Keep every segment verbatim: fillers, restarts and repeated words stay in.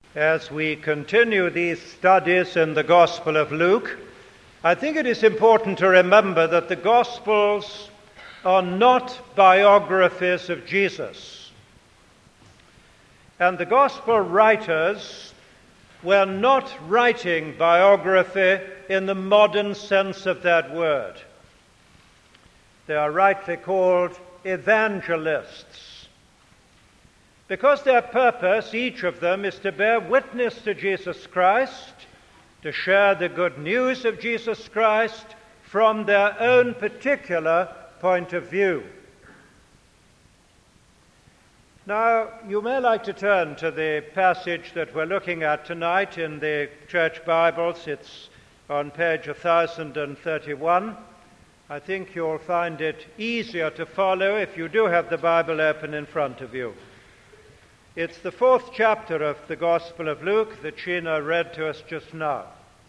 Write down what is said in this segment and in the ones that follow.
As we continue these studies in the Gospel of Luke, I think it is important to remember that the Gospels are not biographies of Jesus. And the Gospel writers were not writing biography in the modern sense of that word. They are rightly called evangelists, because their purpose, each of them, is to bear witness to Jesus Christ, to share the good news of Jesus Christ from their own particular point of view. Now, you may like to turn to the passage that we're looking at tonight in the church Bibles. It's on page one thousand thirty-one. I think you'll find it easier to follow if you do have the Bible open in front of you. It's the fourth chapter of the Gospel of Luke that Sheena read to us just now.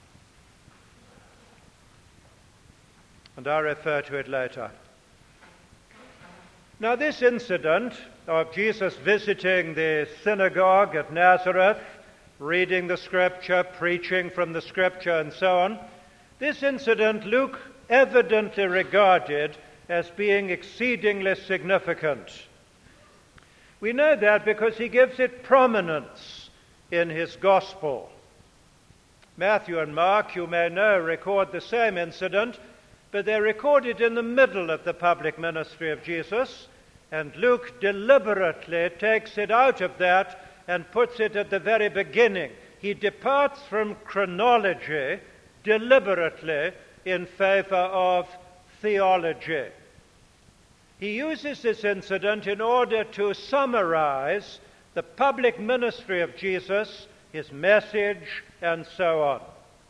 And I'll refer to it later. Now, this incident of Jesus visiting the synagogue at Nazareth, reading the Scripture, preaching from the Scripture, and so on, this incident Luke evidently regarded as being exceedingly significant. We know that because he gives it prominence in his Gospel. Matthew and Mark, you may know, record the same incident, but they record it in the middle of the public ministry of Jesus, and Luke deliberately takes it out of that and puts it at the very beginning. He departs from chronology deliberately in favor of theology. He uses this incident in order to summarize the public ministry of Jesus, his message, and so on.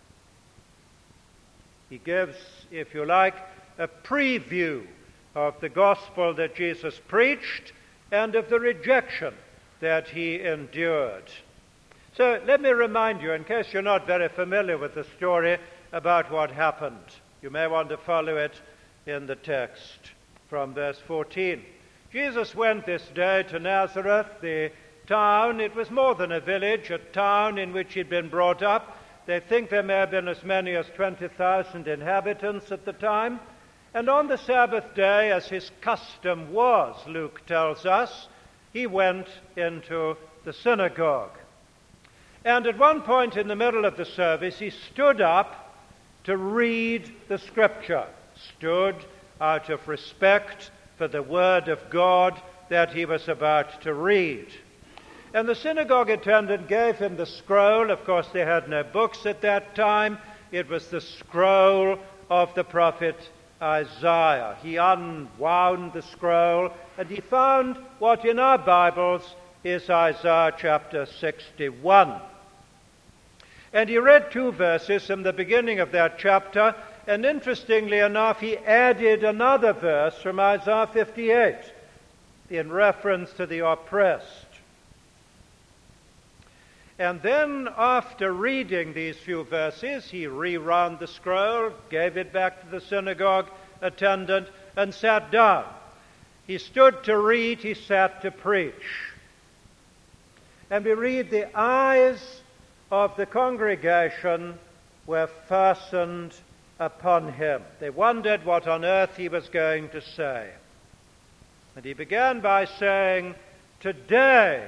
He gives, if you like, a preview of the gospel that Jesus preached and of the rejection that he endured. So let me remind you, in case you're not very familiar with the story, about what happened. You may want to follow it in the text. From verse fourteen. Jesus went this day to Nazareth, the town. It was more than a village, a town in which he'd been brought up. They think there may have been as many as twenty thousand inhabitants at the time. And on the Sabbath day, as his custom was, Luke tells us, he went into the synagogue. And at one point in the middle of the service, he stood up to read the Scripture. Stood out of respect for the Word of God that he was about to read. And the synagogue attendant gave him the scroll. Of course, they had no books at that time. It was the scroll of the prophet Isaiah. He unwound the scroll, and he found what in our Bibles is Isaiah chapter sixty-one. And he read two verses from the beginning of that chapter. And interestingly enough, he added another verse from Isaiah fifty-eight in reference to the oppressed. And then, after reading these few verses, he rewound the scroll, gave it back to the synagogue attendant, and sat down. He stood to read, he sat to preach. And we read, the eyes of the congregation were fastened upon him. They wondered what on earth he was going to say. And he began by saying, today,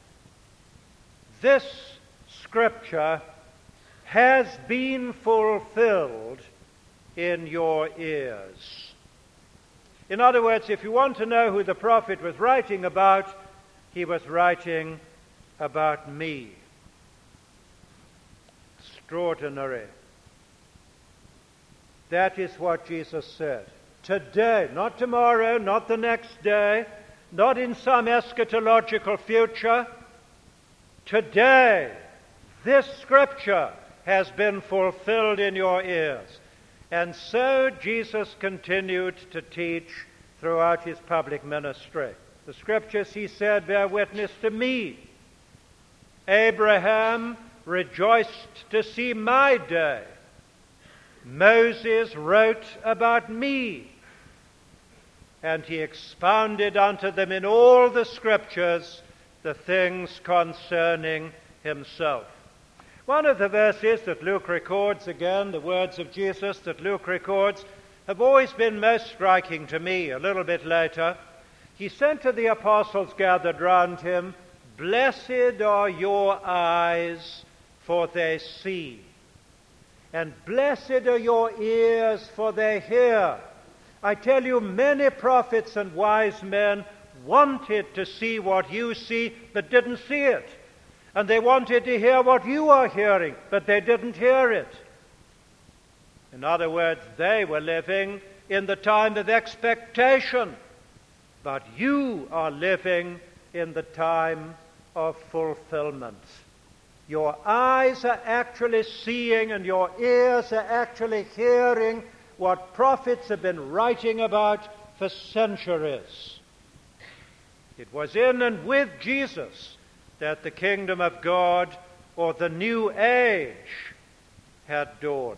this Scripture has been fulfilled in your ears. In other words, if you want to know who the prophet was writing about, he was writing about me. Extraordinary. That is what Jesus said. Today, not tomorrow, not the next day, not in some eschatological future. Today, this Scripture has been fulfilled in your ears. And so Jesus continued to teach throughout his public ministry. The Scriptures, he said, bear witness to me. Abraham rejoiced to see my day. Moses wrote about me. And he expounded unto them in all the Scriptures the things concerning himself. One of the verses that Luke records, again, the words of Jesus that Luke records, have always been most striking to me. A little bit later, he said to the apostles gathered round him, "Blessed are your eyes, for they see, and blessed are your ears, for they hear. I tell you, many prophets and wise men wanted to see what you see, but didn't see it. And they wanted to hear what you are hearing, but they didn't hear it." In other words, they were living in the time of expectation, but you are living in the time of fulfillment. Your eyes are actually seeing and your ears are actually hearing what prophets have been writing about for centuries. It was in and with Jesus that the kingdom of God, or the new age, had dawned.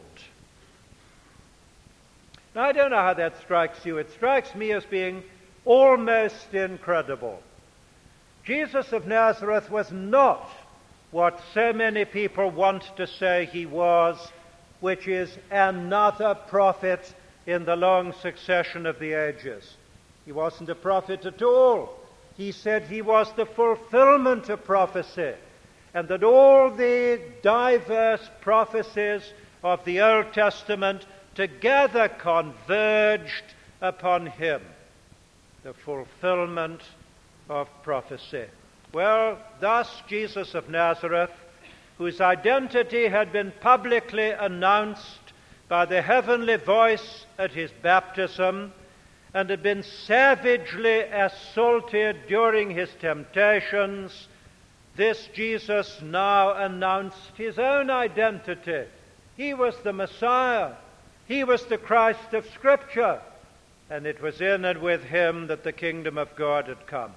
Now, I don't know how that strikes you. It strikes me as being almost incredible. Jesus of Nazareth was not what so many people want to say he was, which is another prophet in the long succession of the ages. He wasn't a prophet at all. He said he was the fulfillment of prophecy, and that all the diverse prophecies of the Old Testament together converged upon him, the fulfillment of prophecy. Well, thus Jesus of Nazareth, whose identity had been publicly announced by the heavenly voice at his baptism, and had been savagely assaulted during his temptations, this Jesus now announced his own identity. He was the Messiah. He was the Christ of Scripture. And it was in and with him that the kingdom of God had come.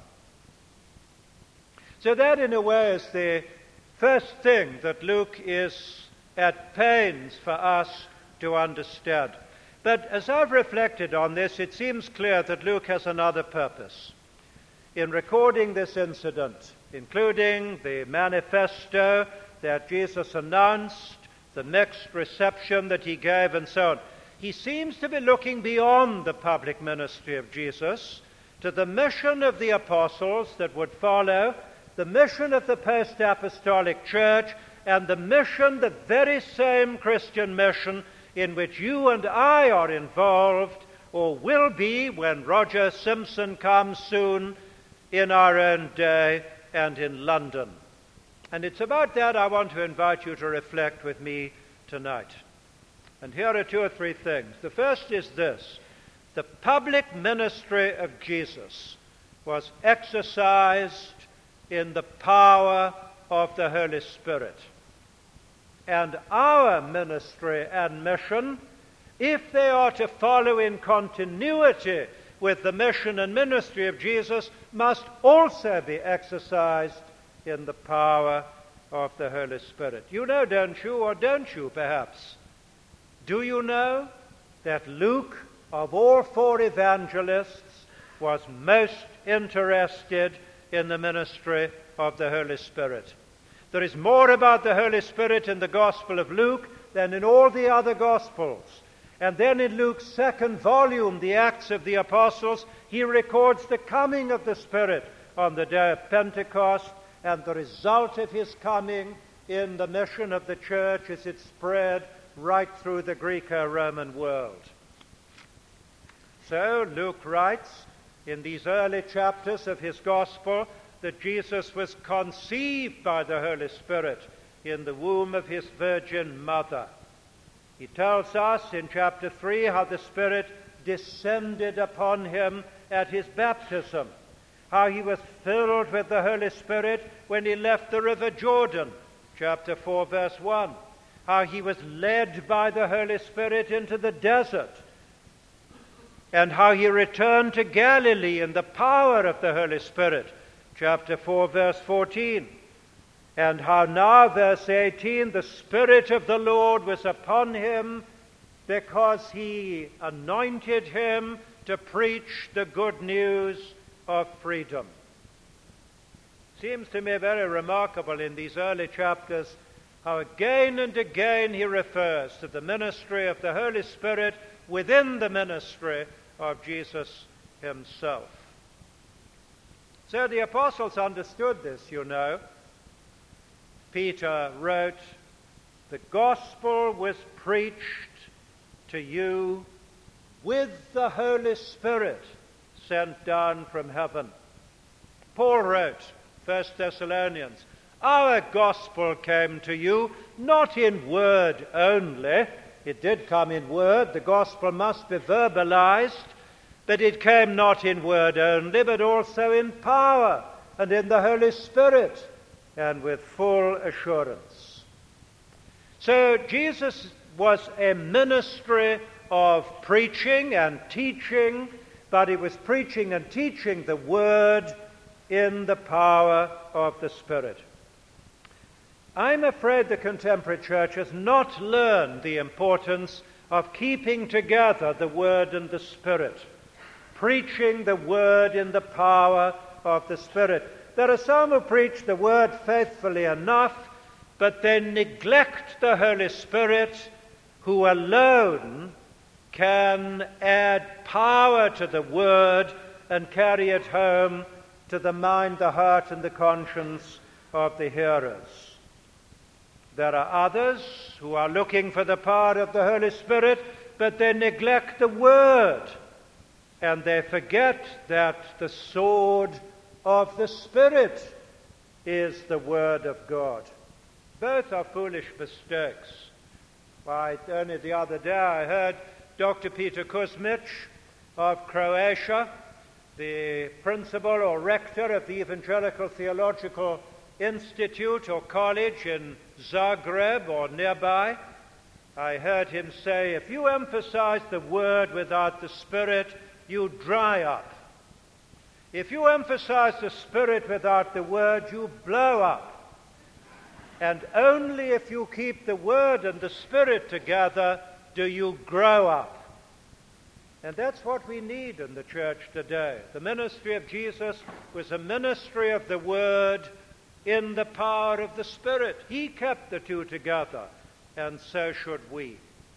So that, in a way, is the first thing that Luke is at pains for us to understand. But as I've reflected on this, it seems clear that Luke has another purpose in recording this incident, including the manifesto that Jesus announced, the mixed reception that he gave, and so on. He seems to be looking beyond the public ministry of Jesus to the mission of the apostles that would follow, the mission of the post-apostolic church, and the mission, the very same Christian mission, in which you and I are involved, or will be when Roger Simpson comes soon in our own day and in London. And it's about that I want to invite you to reflect with me tonight. And here are two or three things. The first is this: the public ministry of Jesus was exercised in the power of the Holy Spirit. And our ministry and mission, if they are to follow in continuity with the mission and ministry of Jesus, must also be exercised in the power of the Holy Spirit. You know, don't you, or don't you, perhaps? Do you know that Luke, of all four evangelists, was most interested in the ministry of the Holy Spirit? There is more about the Holy Spirit in the Gospel of Luke than in all the other Gospels. And then in Luke's second volume, the Acts of the Apostles, he records the coming of the Spirit on the day of Pentecost, and the result of his coming in the mission of the church as it spread right through the Greco-Roman world. So Luke writes in these early chapters of his Gospel that Jesus was conceived by the Holy Spirit in the womb of his virgin mother. He tells us in chapter three how the Spirit descended upon him at his baptism, how he was filled with the Holy Spirit when he left the river Jordan, chapter four, verse one, how he was led by the Holy Spirit into the desert, and how he returned to Galilee in the power of the Holy Spirit, chapter four, verse fourteen, and how now, verse eighteen, the Spirit of the Lord was upon him because he anointed him to preach the good news of freedom. Seems to me very remarkable in these early chapters how again and again he refers to the ministry of the Holy Spirit within the ministry of Jesus himself. So the apostles understood this, you know. Peter wrote, "The gospel was preached to you with the Holy Spirit sent down from heaven." Paul wrote, First Thessalonians, "Our gospel came to you not in word only." It did come in word. The gospel must be verbalized. But it came not in word only, but also in power and in the Holy Spirit and with full assurance. So Jesus was a ministry of preaching and teaching, but he was preaching and teaching the Word in the power of the Spirit. I'm afraid the contemporary church has not learned the importance of keeping together the Word and the Spirit, preaching the Word in the power of the Spirit. There are some who preach the Word faithfully enough, but they neglect the Holy Spirit, who alone can add power to the Word and carry it home to the mind, the heart, and the conscience of the hearers. There are others who are looking for the power of the Holy Spirit, but they neglect the Word, and they forget that the sword of the Spirit is the Word of God. Both are foolish mistakes. Why, only the other day I heard Doctor Peter Kuzmic of Croatia, the principal or rector of the Evangelical Theological Institute or College in Zagreb or nearby. I heard him say, if you emphasize the Word without the Spirit, you dry up. If you emphasize the Spirit without the Word, you blow up. And only if you keep the Word and the Spirit together do you grow up. And that's what we need in the church today. The ministry of Jesus was a ministry of the Word in the power of the Spirit. He kept the two together, and so should we.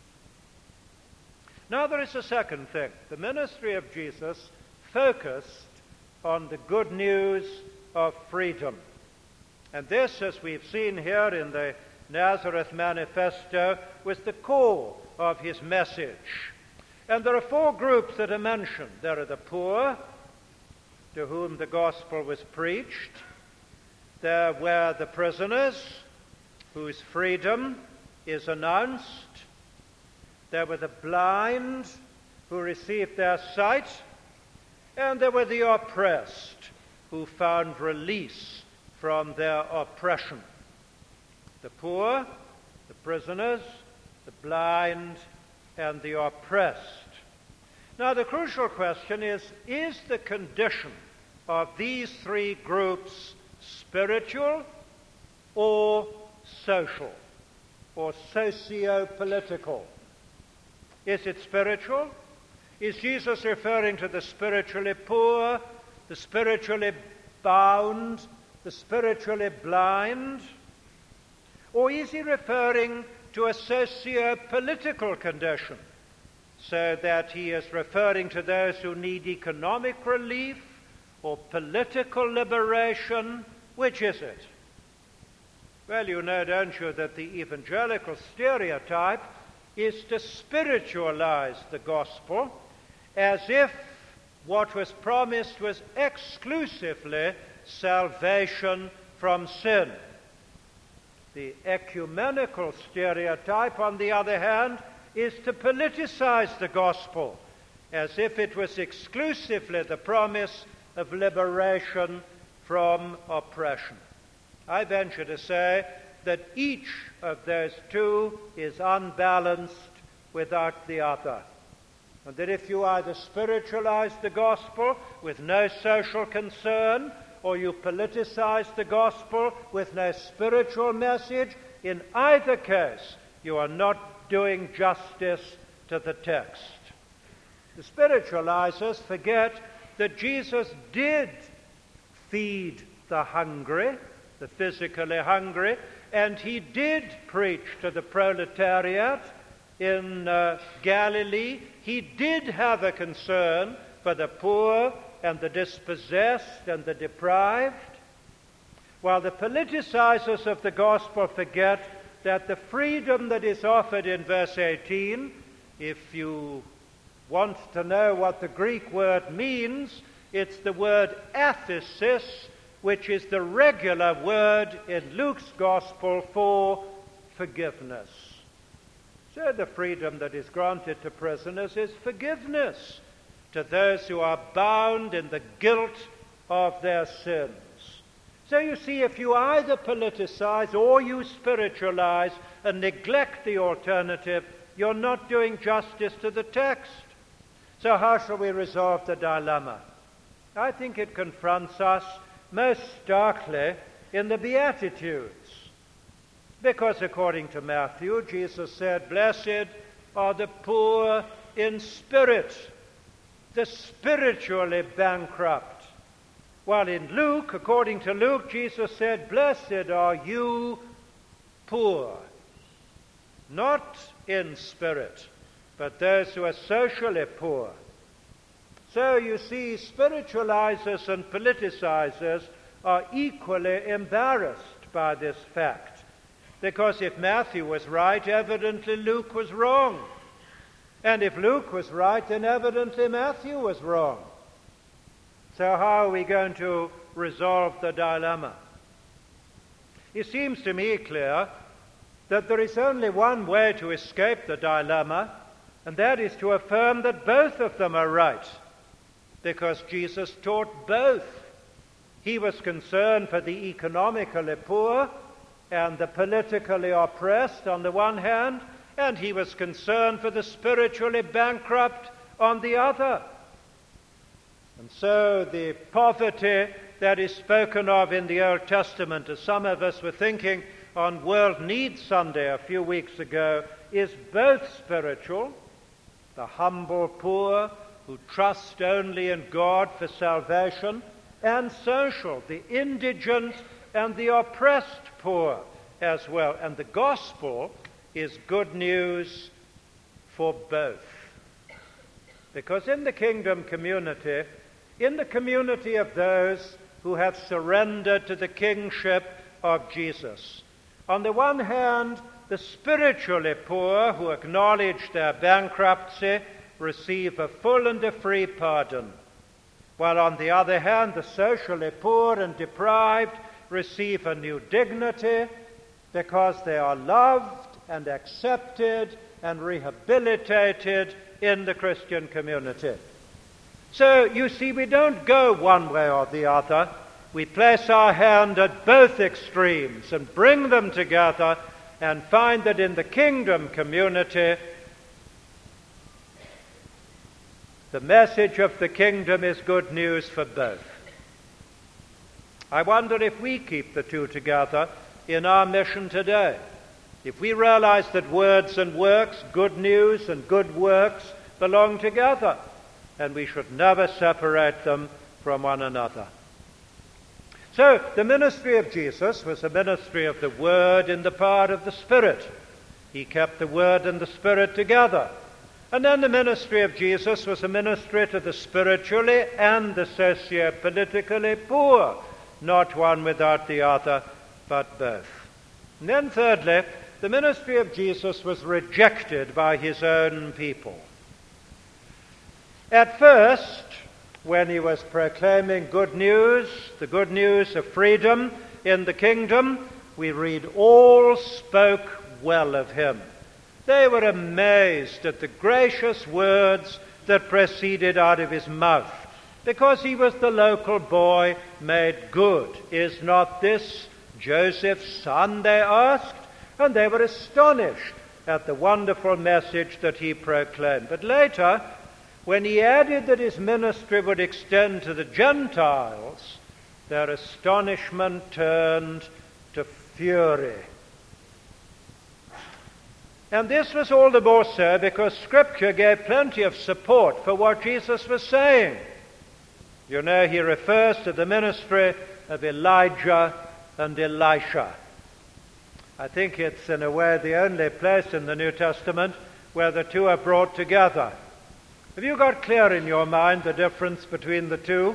Now there is a second thing. The ministry of Jesus focused on the good news of freedom. And this, as we've seen here in the Nazareth Manifesto, was the core of his message. And there are four groups that are mentioned. There are the poor, to whom the gospel was preached. There were the prisoners, whose freedom is announced. There were the blind, who received their sight. And there were the oppressed, who found release from their oppression. The poor, the prisoners, the blind, and the oppressed. Now the crucial question is, is the condition of these three groups spiritual or social or socio-political? Is it spiritual? Is Jesus referring to the spiritually poor, the spiritually bound, the spiritually blind? Or is he referring to a socio-political condition, so that he is referring to those who need economic relief or political liberation? Which is it? Well, you know, don't you, that the evangelical stereotype is to spiritualize the gospel as if what was promised was exclusively salvation from sin. The ecumenical stereotype, on the other hand, is to politicize the gospel as if it was exclusively the promise of liberation from oppression. I venture to say that each of those two is unbalanced without the other. And that if you either spiritualize the gospel with no social concern, or you politicize the gospel with no spiritual message, in either case, you are not doing justice to the text. The spiritualizers forget that Jesus did feed the hungry, the physically hungry, and he did preach to the proletariat in uh, Galilee. He did have a concern for the poor and the dispossessed and the deprived, while the politicizers of the gospel forget that the freedom that is offered in verse eighteen, if you want to know what the Greek word means, it's the word aphesis, which is the regular word in Luke's gospel for forgiveness. So the freedom that is granted to prisoners is forgiveness to those who are bound in the guilt of their sins. So you see, if you either politicize or you spiritualize and neglect the alternative, you're not doing justice to the text. So how shall we resolve the dilemma? I think it confronts us most starkly in the Beatitudes. Because according to Matthew, Jesus said, "Blessed are the poor in spirit, the spiritually bankrupt." While in Luke, according to Luke, Jesus said, "Blessed are you poor," not in spirit, but those who are socially poor. So you see, spiritualizers and politicizers are equally embarrassed by this fact, because if Matthew was right, evidently Luke was wrong. And if Luke was right, then evidently Matthew was wrong. So how are we going to resolve the dilemma? It seems to me clear that there is only one way to escape the dilemma, and that is to affirm that both of them are right, because Jesus taught both. He was concerned for the economically poor and the politically oppressed on the one hand, and he was concerned for the spiritually bankrupt on the other. And so the poverty that is spoken of in the Old Testament, as some of us were thinking on World Needs Sunday a few weeks ago, is both spiritual, the humble poor who trust only in God for salvation, and social, the indigent and the oppressed poor as well. And the gospel is good news for both. Because in the kingdom community, in the community of those who have surrendered to the kingship of Jesus, on the one hand, the spiritually poor who acknowledge their bankruptcy receive a full and a free pardon, while on the other hand, the socially poor and deprived receive a new dignity because they are loved and accepted and rehabilitated in the Christian community. So, you see, we don't go one way or the other. We place our hand at both extremes and bring them together and find that in the kingdom community, the message of the kingdom is good news for both. I wonder if we keep the two together in our mission today. If we realize that words and works, good news and good works, belong together, and we should never separate them from one another. So, the ministry of Jesus was a ministry of the Word in the power of the Spirit. He kept the Word and the Spirit together. And then the ministry of Jesus was a ministry to the spiritually and the socio-politically poor, not one without the other, but both. And then thirdly, the ministry of Jesus was rejected by his own people. At first, when he was proclaiming good news, the good news of freedom in the kingdom, we read, all spoke well of him. They were amazed at the gracious words that proceeded out of his mouth, because he was the local boy made good. Is not this Joseph's son, they asked, and they were astonished at the wonderful message that he proclaimed. But later, when he added that his ministry would extend to the Gentiles, their astonishment turned to fury. And this was all the more so because Scripture gave plenty of support for what Jesus was saying. You know, he refers to the ministry of Elijah and Elisha. I think it's in a way the only place in the New Testament where the two are brought together. Have you got clear in your mind the difference between the two?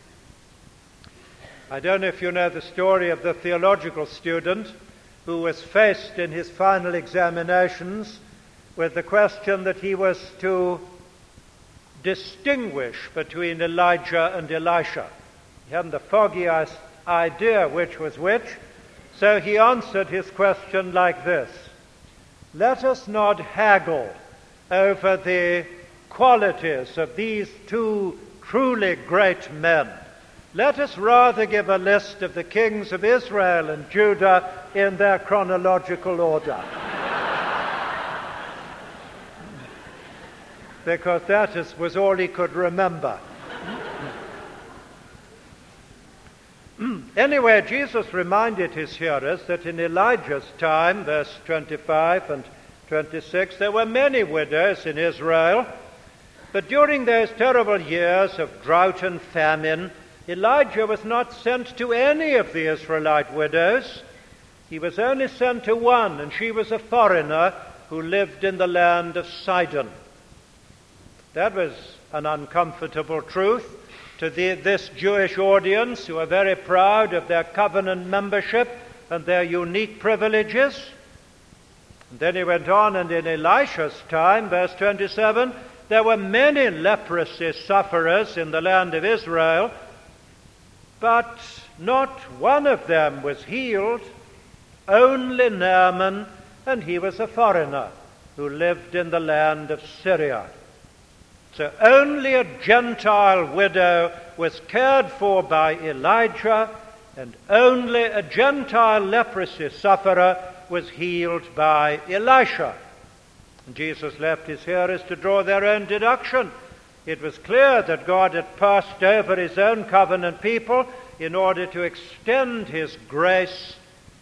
I don't know if you know the story of the theological student who was faced in his final examinations with the question that he was to distinguish between Elijah and Elisha. He hadn't the foggiest idea which was which, so he answered his question like this: let us not haggle over the qualities of these two truly great men. Let us rather give a list of the kings of Israel and Judah in their chronological order. Because that is, was all he could remember. Anyway, Jesus reminded his hearers that in Elijah's time, verse twenty-five and twenty-six, there were many widows in Israel, but during those terrible years of drought and famine, Elijah was not sent to any of the Israelite widows. He was only sent to one, and she was a foreigner who lived in the land of Sidon. That was an uncomfortable truth to the, this Jewish audience, who are very proud of their covenant membership and their unique privileges. And then he went on, and in Elisha's time, verse twenty-seven, there were many leprosy sufferers in the land of Israel, but not one of them was healed, only Naaman, and he was a foreigner who lived in the land of Syria. So only a Gentile widow was cared for by Elijah, and only a Gentile leprosy sufferer was healed by Elisha. And Jesus left his hearers to draw their own deduction. It was clear that God had passed over his own covenant people in order to extend his grace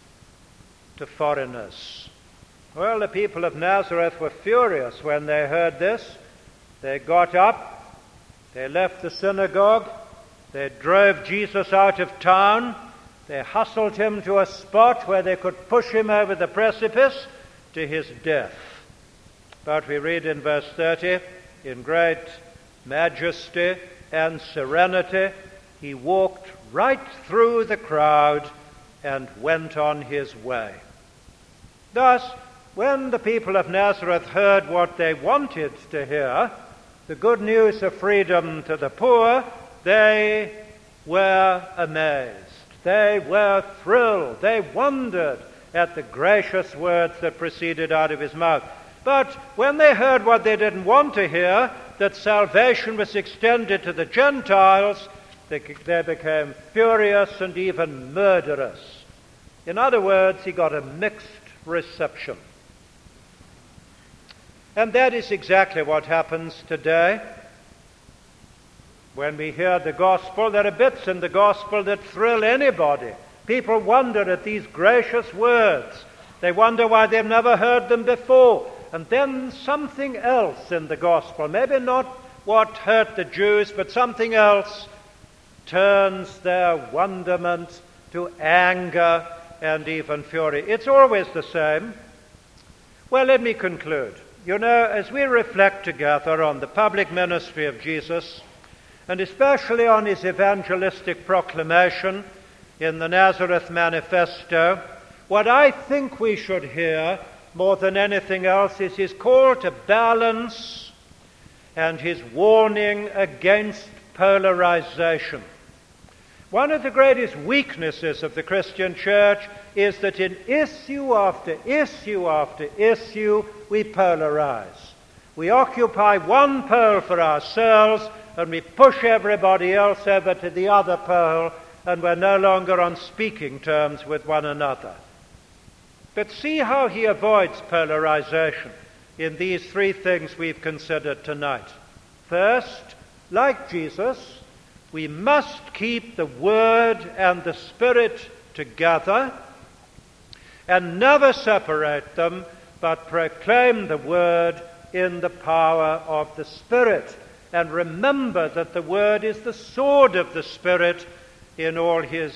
to foreigners. Well, the people of Nazareth were furious when they heard this. They got up, they left the synagogue, they drove Jesus out of town, they hustled him to a spot where they could push him over the precipice to his death. But we read in verse thirty, in great majesty and serenity, he walked right through the crowd and went on his way. Thus, when the people of Nazareth heard what they wanted to hear, the good news of freedom to the poor, they were amazed. They were thrilled. They wondered at the gracious words that proceeded out of his mouth. But when they heard what they didn't want to hear, that salvation was extended to the Gentiles, they, they became furious and even murderous. In other words, he got a mixed reception. And that is exactly what happens today. When we hear the gospel, there are bits in the gospel that thrill anybody. People wonder at these gracious words. They wonder why they've never heard them before. And then something else in the gospel, maybe not what hurt the Jews, but something else, turns their wonderment to anger and even fury. It's always the same. Well, let me conclude. You know, as we reflect together on the public ministry of Jesus, and especially on his evangelistic proclamation in the Nazareth Manifesto, what I think we should hear more than anything else is his call to balance and his warning against polarization. One of the greatest weaknesses of the Christian church is that in issue after issue after issue, we polarize. We occupy one pole for ourselves, and we push everybody else over to the other pole, and we're no longer on speaking terms with one another. But see how he avoids polarization in these three things we've considered tonight. First, like Jesus, we must keep the Word and the Spirit together and never separate them, but proclaim the Word in the power of the Spirit. And remember that the Word is the sword of the Spirit in all his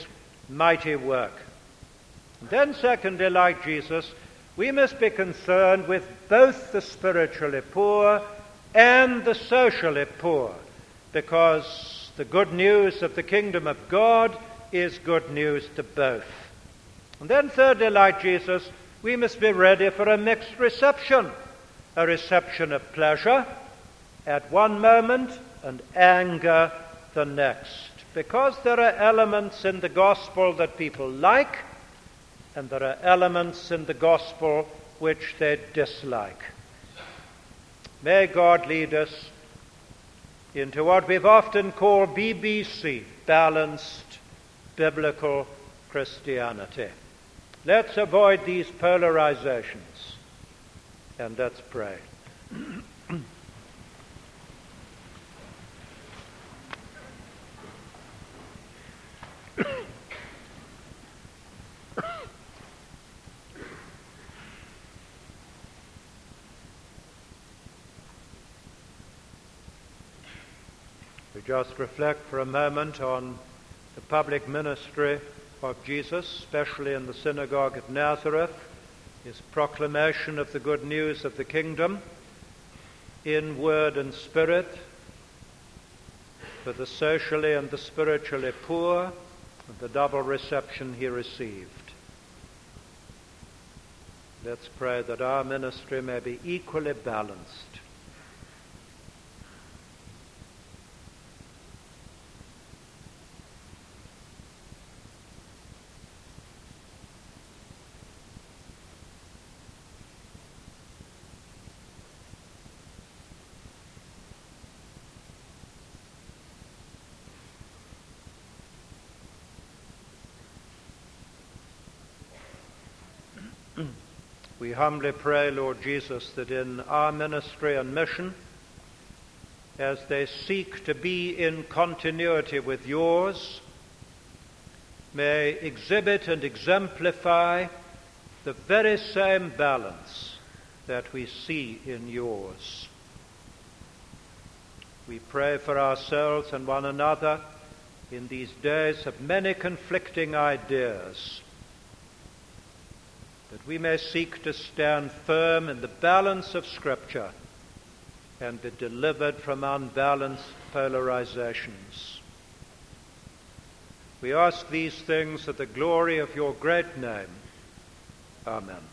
mighty work. And then secondly, like Jesus, we must be concerned with both the spiritually poor and the socially poor, because the good news of the kingdom of God is good news to both. And then thirdly, like Jesus, we must be ready for a mixed reception, a reception of pleasure at one moment and anger the next, because there are elements in the gospel that people like, and there are elements in the gospel which they dislike. May God lead us into what we've often called B B C, balanced biblical Christianity. Let's avoid these polarizations, and let's pray. We just reflect for a moment on the public ministry of Jesus, especially in the synagogue at Nazareth, his proclamation of the good news of the kingdom in word and spirit for the socially and the spiritually poor, and the double reception he received. Let's pray that our ministry may be equally balanced. We humbly pray, Lord Jesus, that in our ministry and mission, as they seek to be in continuity with yours, may exhibit and exemplify the very same balance that we see in yours. We pray for ourselves and one another in these days of many conflicting ideas, that we may seek to stand firm in the balance of Scripture and be delivered from unbalanced polarizations. We ask these things at the glory of your great name. Amen.